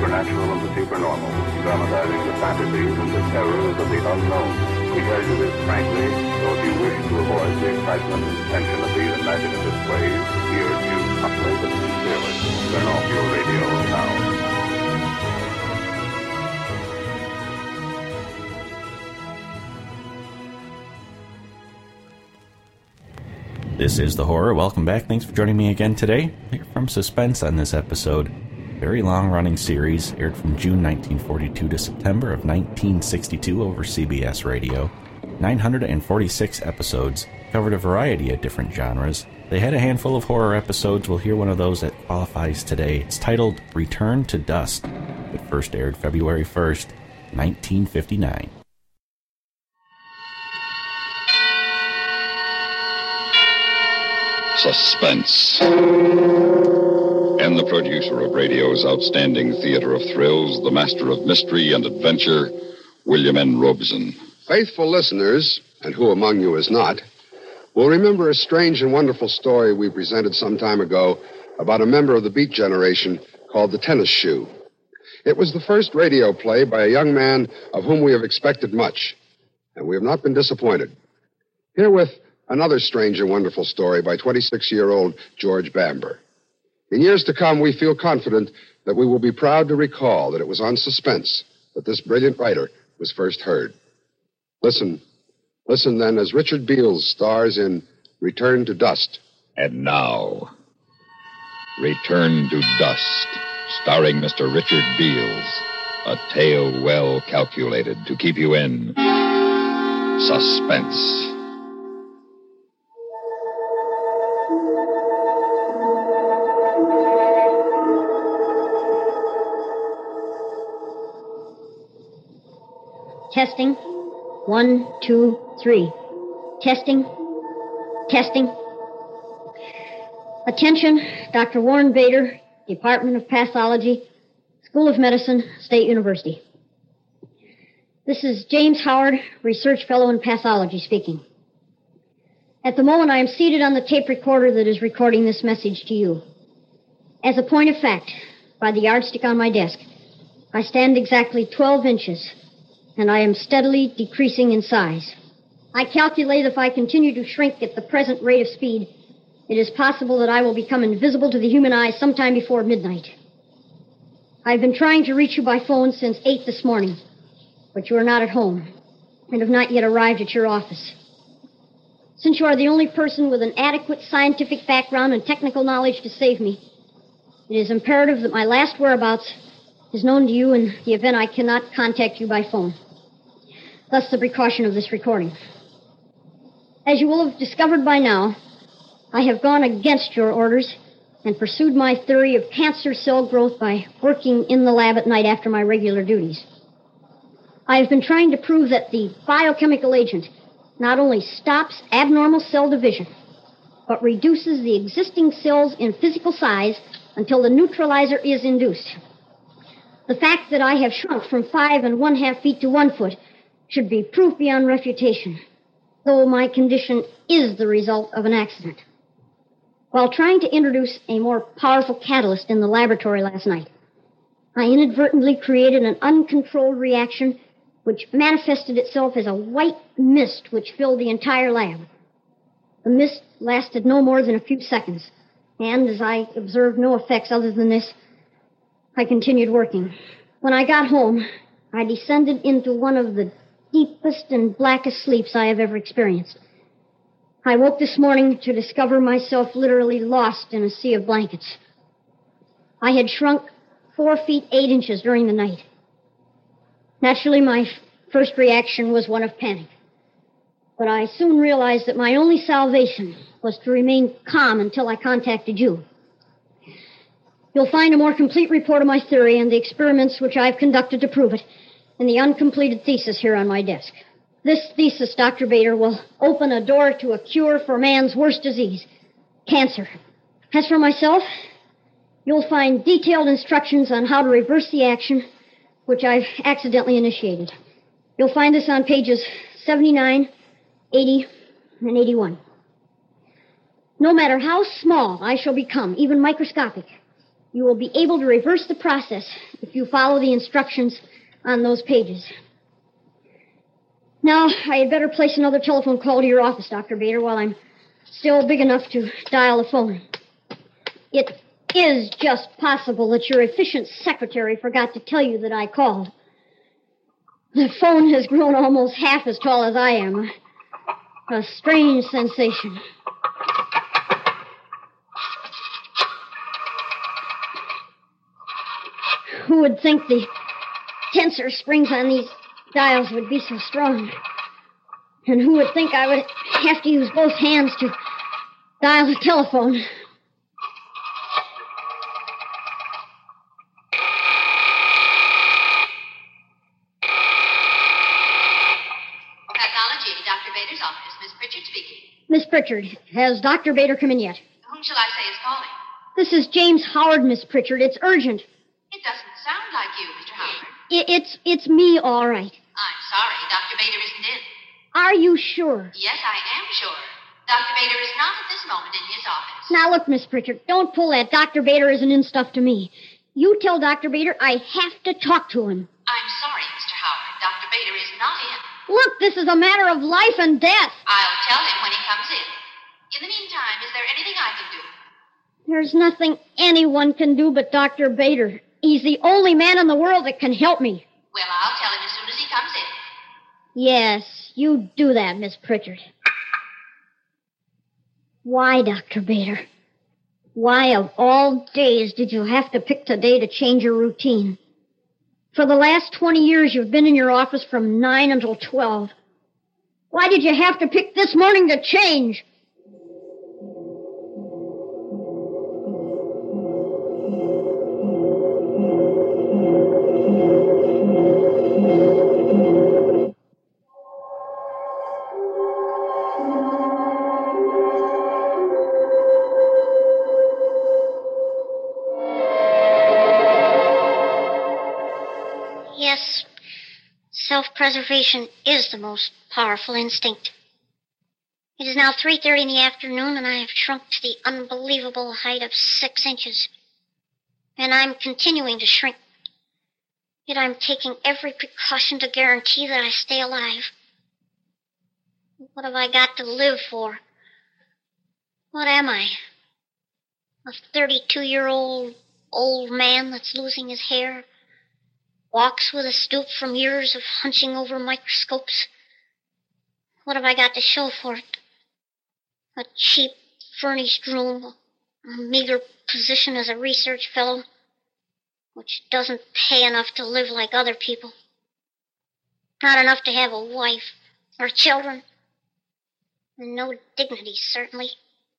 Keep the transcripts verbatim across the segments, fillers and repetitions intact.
supernatural and the supernormal, dramatizing the fantasies and the terrors of the unknown. We tell you this frankly, so if you wish to avoid the excitement and tension of these imaginative plays, we urge you humbly but sincerely, turn off your radio now. This is The Horror. Welcome back. Thanks for joining me again today. Here from Suspense on this episode. Very long-running series, aired from June nineteen forty-two to September of nineteen sixty-two over C B S Radio. nine hundred forty-six episodes, covered a variety of different genres. They had a handful of horror episodes. We'll hear one of those that qualifies today. It's titled Return to Dust. It first aired February first, nineteen fifty-nine. Suspense. And the producer of radio's outstanding theater of thrills, the master of mystery and adventure, William N. Robeson. Faithful listeners, and who among you is not, will remember a strange and wonderful story we presented some time ago about a member of the Beat Generation called the Tennis Shoe. It was the first radio play by a young man of whom we have expected much, and we have not been disappointed. Herewith, another strange and wonderful story by twenty-six-year-old George Bamber. In years to come, we feel confident that we will be proud to recall that it was on Suspense that this brilliant writer was first heard. Listen. Listen, then, as Richard Beals stars in Return to Dust. And now, Return to Dust, starring Mister Richard Beals. A tale well calculated to keep you in suspense. Testing. One, two, three. Testing. Testing. Attention, Doctor Warren Bader, Department of Pathology, School of Medicine, State University. This is James Howard, Research Fellow in Pathology, speaking. At the moment, I am seated on the tape recorder that is recording this message to you. As a point of fact, by the yardstick on my desk, I stand exactly twelve inches, and I am steadily decreasing in size. I calculate if I continue to shrink at the present rate of speed, it is possible that I will become invisible to the human eye sometime before midnight. I've been trying to reach you by phone since eight this morning, but you are not at home and have not yet arrived at your office. Since you are the only person with an adequate scientific background and technical knowledge to save me, it is imperative that my last whereabouts is known to you in the event I cannot contact you by phone. Thus the precaution of this recording. As you will have discovered by now, I have gone against your orders and pursued my theory of cancer cell growth by working in the lab at night after my regular duties. I have been trying to prove that the biochemical agent not only stops abnormal cell division, but reduces the existing cells in physical size until the neutralizer is induced. The fact that I have shrunk from five and one-half feet to one foot should be proof beyond refutation, though my condition is the result of an accident. While trying to introduce a more powerful catalyst in the laboratory last night, I inadvertently created an uncontrolled reaction which manifested itself as a white mist which filled the entire lab. The mist lasted no more than a few seconds, and as I observed no effects other than this, I continued working. When I got home, I descended into one of the deepest and blackest sleeps I have ever experienced. I woke this morning to discover myself literally lost in a sea of blankets. I had shrunk four feet eight inches during the night. Naturally, my first reaction was one of panic. But I soon realized that my only salvation was to remain calm until I contacted you. You'll find a more complete report of my theory and the experiments which I've conducted to prove it in the uncompleted thesis here on my desk. This thesis, Doctor Bader, will open a door to a cure for man's worst disease, cancer. As for myself, you'll find detailed instructions on how to reverse the action which I've accidentally initiated. You'll find this on pages seventy-nine, eighty, and eighty-one. No matter how small I shall become, even microscopic, You will be able to reverse the process if you follow the instructions on those pages. Now, I had better place another telephone call to your office, Doctor Bader, while I'm still big enough to dial the phone. It is just possible that your efficient secretary forgot to tell you that I called. The phone has grown almost half as tall as I am. A, a strange sensation. Who would think the tensor springs on these dials would be so strong? And who would think I would have to use both hands to dial the telephone? Pathology, Doctor Bader's office. Miss Pritchard speaking. Miss Pritchard, has Doctor Bader come in yet? Whom shall I say is calling? This is James Howard, Miss Pritchard. It's urgent. It doesn't sound like you, Mister Howard. I- it's it's me, all right. I'm sorry. Doctor Bader isn't in. Are you sure? Yes, I am sure. Doctor Bader is not at this moment in his office. Now, look, Miss Pritchard, don't pull that Doctor Bader isn't in stuff to me. You tell Doctor Bader I have to talk to him. I'm sorry, Mister Howard. Doctor Bader is not in. Look, this is a matter of life and death. I'll tell him when he comes in. In the meantime, is there anything I can do? There's nothing anyone can do but Doctor Bader. He's the only man in the world that can help me. Well, I'll tell him as soon as he comes in. Yes, you do that, Miss Pritchard. Why, Doctor Bader? Why, of all days, did you have to pick today to change your routine? For the last twenty years, you've been in your office from nine until twelve. Why did you have to pick this morning to change? Yes, self-preservation is the most powerful instinct. It is now three thirty in the afternoon, and I have shrunk to the unbelievable height of six inches. And I'm continuing to shrink. Yet I'm taking every precaution to guarantee that I stay alive. What have I got to live for? What am I? A thirty-two-year-old old man that's losing his hair? Walks with a stoop from years of hunching over microscopes? What have I got to show for it? A cheap, furnished room, a meager position as a research fellow, which doesn't pay enough to live like other people. Not enough to have a wife or children. And no dignity, certainly.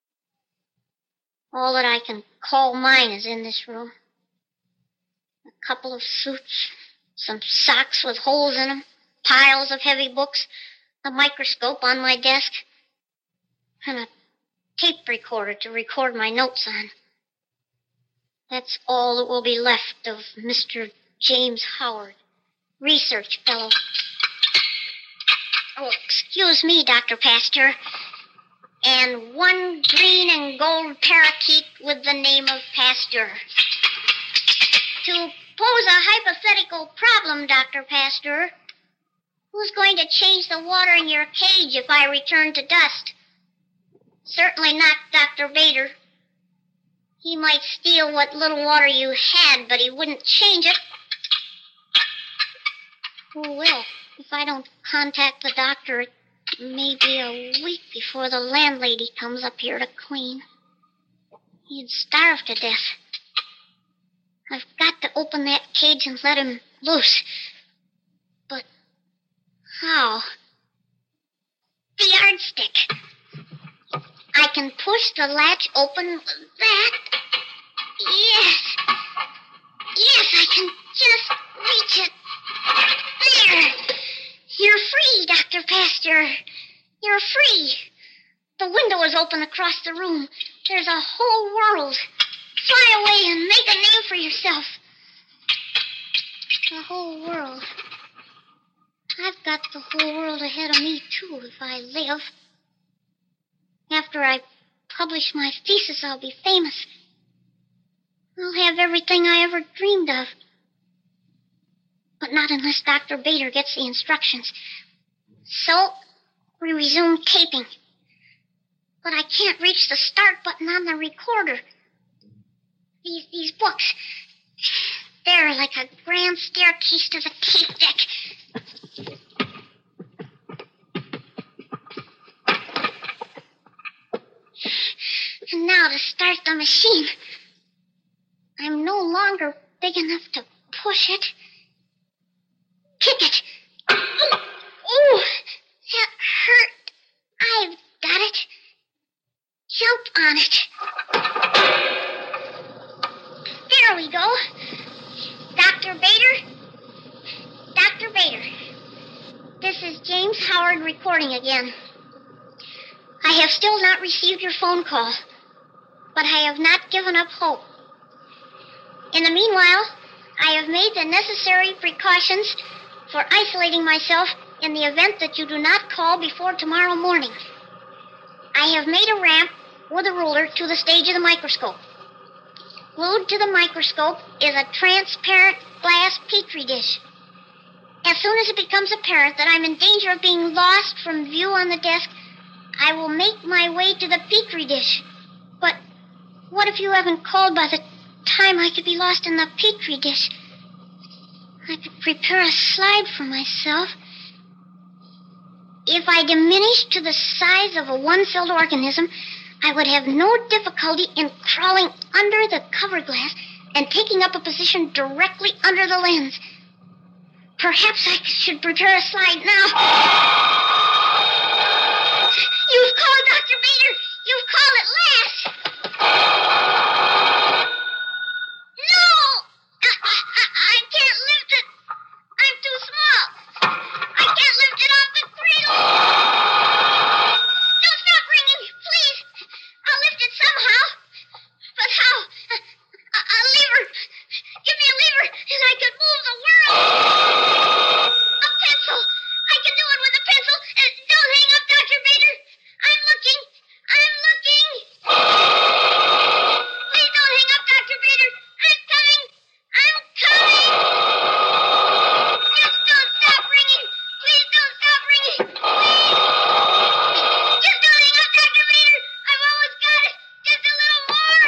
All that I can call mine is in this room. A couple of suits, some socks with holes in them, piles of heavy books, a microscope on my desk, and a tape recorder to record my notes on. That's all that will be left of Mister James Howard, research fellow. Oh, excuse me, Doctor Pasteur. And one green and gold parakeet with the name of Pasteur. To pose a hypothetical problem, Doctor Pasteur. Who's going to change the water in your cage if I return to dust? Certainly not Doctor Bader. He might steal what little water you had, but he wouldn't change it. Who will? If I don't contact the doctor, it may be a week before the landlady comes up here to clean. He'd starve to death. I've got to open that cage and let him loose. But how? The yardstick. I can push the latch open with that. Yes. Yes, I can just reach it. There. You're free, Doctor Pasteur. You're free. The window is open across the room. There's a whole world. Fly away and make a name for yourself. The whole world. I've got the whole world ahead of me, too, if I live. After I publish my thesis, I'll be famous. I'll have everything I ever dreamed of. But not unless Doctor Bader gets the instructions. So, we resume taping. But I can't reach the start button on the recorder. These, these books, they're like a grand staircase to the tape deck. And now to start the machine. I'm no longer big enough to push it. Kick it. Oh, that hurt. I've got it. Jump on it. There we go. Doctor Bader? Doctor Bader. This is James Howard recording again. I have still not received your phone call, but I have not given up hope. In the meanwhile, I have made the necessary precautions for isolating myself in the event that you do not call before tomorrow morning. I have made a ramp with a ruler to the stage of the microscope. Glued to the microscope is a transparent glass petri dish. As soon as it becomes apparent that I'm in danger of being lost from view on the desk, I will make my way to the petri dish. But what if you haven't called by the time I could be lost in the petri dish? I could prepare a slide for myself. If I diminished to the size of a one-celled organism, I would have no difficulty in crawling under the cover glass and taking up a position directly under the lens. Perhaps I should prepare a slide now. You've called, Doctor Bader. You've called at last. No! I, I, I can't lift it. I'm too small. I can't lift it off the cradle. Don't stop ringing, please. I'll lift it somehow. But how? A, a, a lever. Give me a lever and I could move the world. A pencil. I can do it with a pencil. Uh, don't hang up, Doctor Bader. I'm looking. I'm looking. Please don't hang up, Doctor Bader. I'm coming. I'm coming. Just don't stop ringing. Please don't stop ringing. Please. Just don't hang up, Doctor Bader. I've almost got it. Just a little more.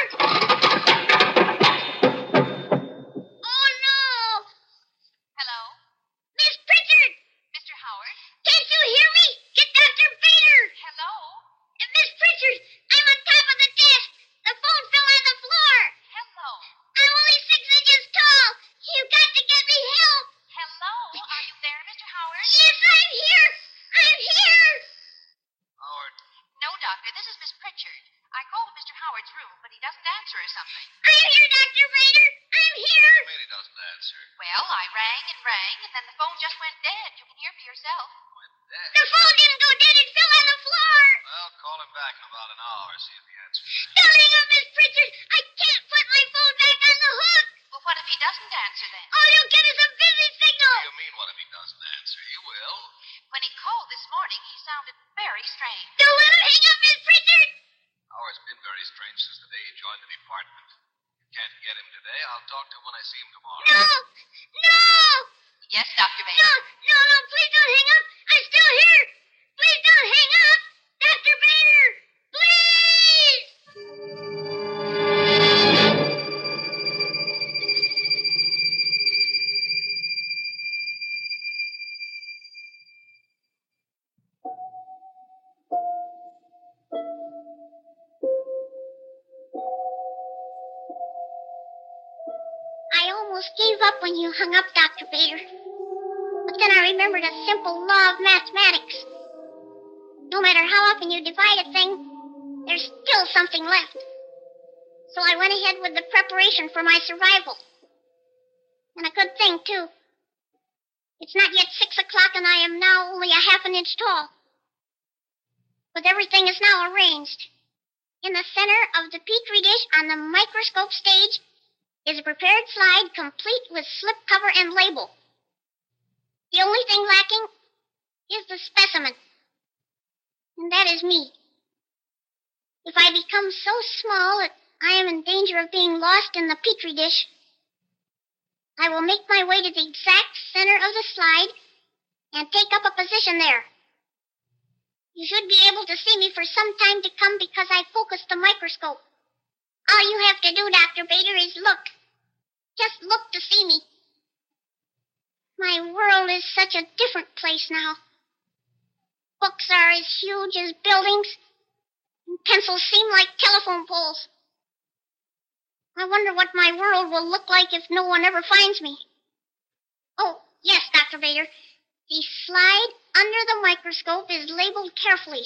Oh, no. Hello? Miss Pritchard. Mister Howard? Can't you hear me? Get Doctor Bader. Hello? Uh, Miss Pritchard, I'm on top of the desk. The phone fell on the floor. Hello? I'm only six inches tall. You've got to get me help. Hello? Are you there, Mister Howard? Yes, I'm here. I'm here. Howard, No, Doctor. This is Miss Pritchard. I called Mister Howard's room, but he doesn't answer or something. I'm here, Doctor Bader. I'm here. I mean he doesn't answer. Well, I rang and rang, and then the phone just went dead. You can hear for yourself. Went dead. The phone didn't go dead. It fell on the floor. Well, call him back in about an hour, see if he answers. Don't hang up, Miss Pritchard. I can't put my phone back on the hook. Well, what if he doesn't answer then? All you'll get is a busy signal. What do you mean, what if he doesn't answer? He will. When he called this morning, he sounded very strange. Don't let him hang up, Miss Pritchard. Howard's been very strange since the day he joined the department. Can't get him today. I'll talk to him when I see him tomorrow. No. No. Yes, Doctor No, Bader. no, no, please don't hang up. I'm still here. Please don't hang up. Doctor Bader, please. I almost gave up when you hung up, Doctor Bader. But then I remembered a simple law of mathematics. No matter how often you divide a thing, there's still something left. So I went ahead with the preparation for my survival. And a good thing, too. It's not yet six o'clock and I am now only a half an inch tall. But everything is now arranged. In the center of the petri dish on the microscope stage is a prepared slide complete with slip cover and label. The only thing lacking is the specimen. And that is me. If I become so small that I am in danger of being lost in the petri dish. I will make my way to the exact center of the slide and take up a position there. You should be able to see me for some time to come because I focused the microscope. All you have to do, Doctor Bader, is look. Just look to see me. My world is such a different place now. Books are as huge as buildings, and pencils seem like telephone poles. I wonder what my world will look like if no one ever finds me. Oh, yes, Doctor Bader. The slide under the microscope is labeled carefully.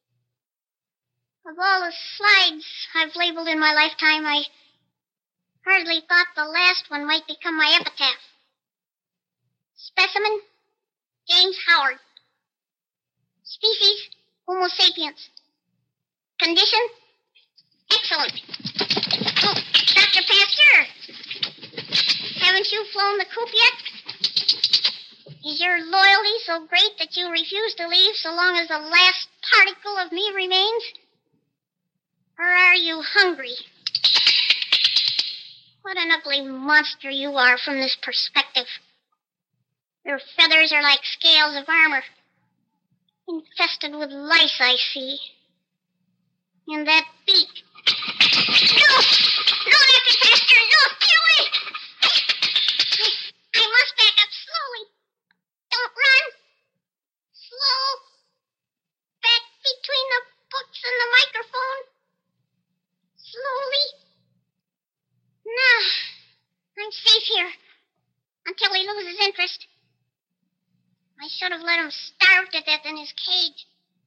Of all the slides I've labeled in my lifetime, I hardly thought the last one might become my epitaph. Specimen, James Howard. Species, Homo sapiens. Condition, excellent. Oh, Doctor Pasteur, haven't you flown the coop yet? Is your loyalty so great that you refuse to leave so long as the last particle of me remains? Or are you hungry? What an ugly monster you are from this perspective. Your feathers are like scales of armor, infested with lice, I see. And that beak. No! No, Doctor Pasteur, no! Stay away! I, I must back up slowly. Don't run. Slow. Back between the books and the microphone. Slowly. Now, I'm safe here until he loses interest. I should have let him starve to death in his cage.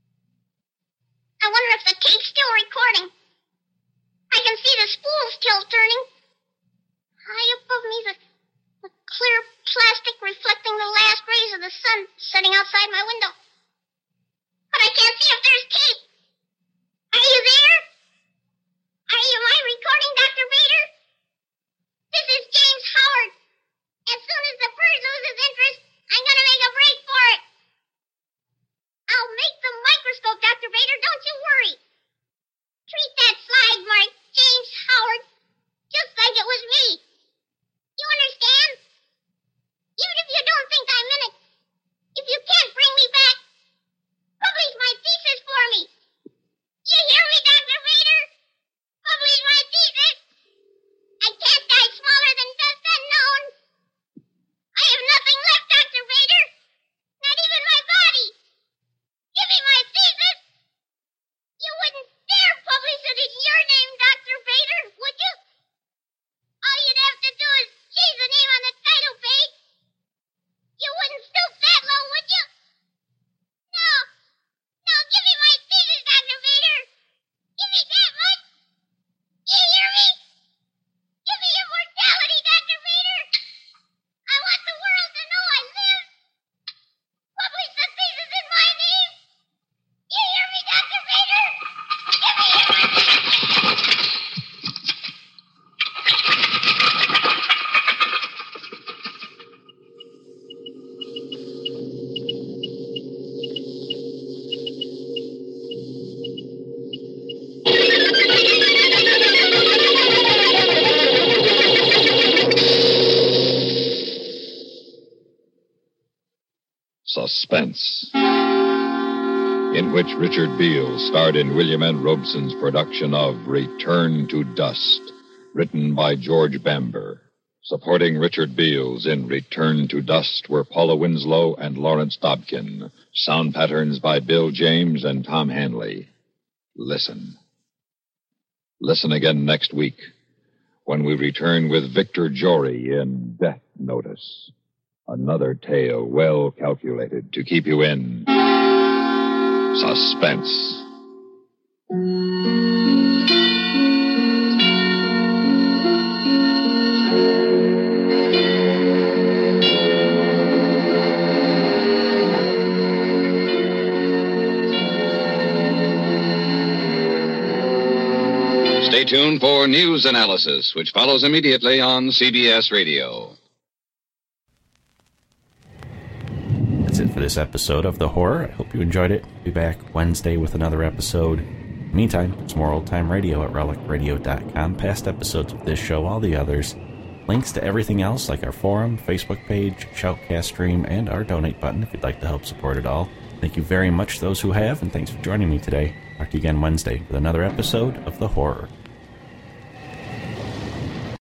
I wonder if the tape's still recording. I can see the spools still turning. High above me, the, the clear plastic reflecting the last rays of the sun setting outside my window. But I can't see if there's tape. Are you there? Are you, am I recording, Doctor Bader? This is James Howard. As soon as the bird loses interest, I'm going to make a break for it. I'll make the microscope, Doctor Bader. Don't you worry. Treat that slide marked James Howard just like it was me. You understand? Even if you don't think I'm in it, if you can't bring me back, publish my thesis for me. You hear me, Doctor Bader? Publish my thesis. I can't die smaller than dust unknown. I have nothing left, Doctor Bader. Not even my body. Give me my thesis. You wouldn't dare publish it in your name, Doctor Bader, would you? All you'd have to do is change the name on the title page. You wouldn't stoop that low, would you? No. No, give me my thesis, Doctor Bader. Give me that much. You hear me? Give me immortality, Doctor Bader. I want the world to know I live. Publish the thesis in my name. You hear me, Doctor Bader? Give me immortality. Suspense, in which Richard Beals starred in William N. Robeson's production of Return to Dust, written by George Bamber. Supporting Richard Beals in Return to Dust were Paula Winslow and Lawrence Dobkin. Sound patterns by Bill James and Tom Hanley. Listen. Listen again next week when we return with Victor Jory in Death Notice. Another tale well calculated to keep you in suspense. Stay tuned for news analysis, which follows immediately on C B S Radio. That's it for this episode of The Horror. I hope you enjoyed it. Be back Wednesday with another episode. Meantime, it's more old-time radio at relic radio dot com. Past episodes of this show, all the others, links to everything else like our forum, Facebook page, Shoutcast stream, and our donate button if you'd like to help support it all. Thank you very much to those who have, and thanks for joining me today. Talk to you again Wednesday with another episode of The Horror.